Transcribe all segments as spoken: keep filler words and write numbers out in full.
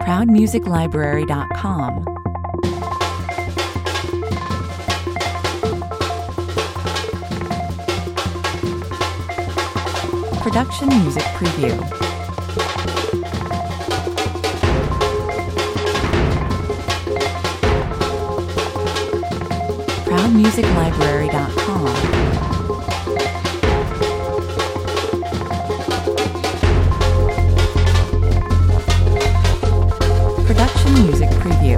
proud music library dot com. Production Music Preview. proud music library dot com. Production Music Preview.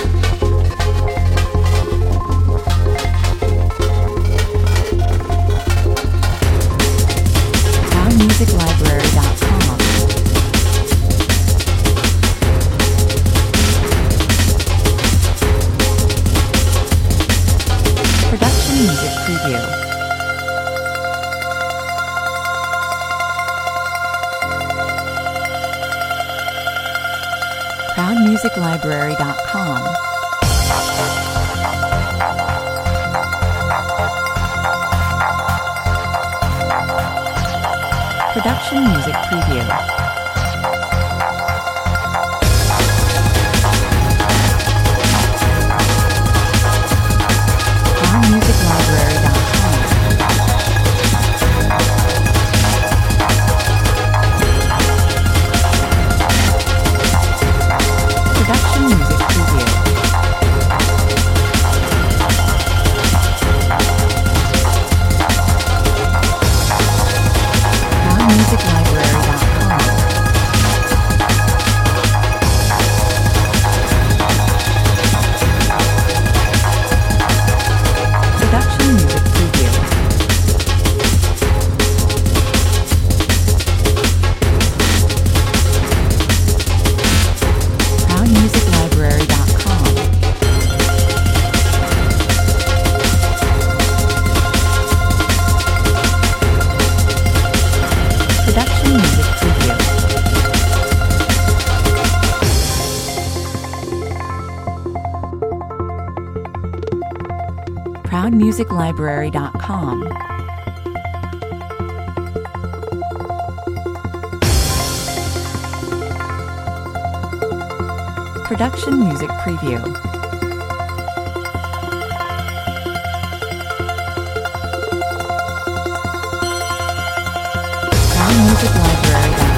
proud music library dot com. Production Music Preview. proud music library dot com. Production Music Preview. proud music library dot com. Production Music Preview. proud music library dot com. Production Music Preview. proud music library dot com. Production Music Preview. proud music library dot com. Production Music Preview. proud music library dot com.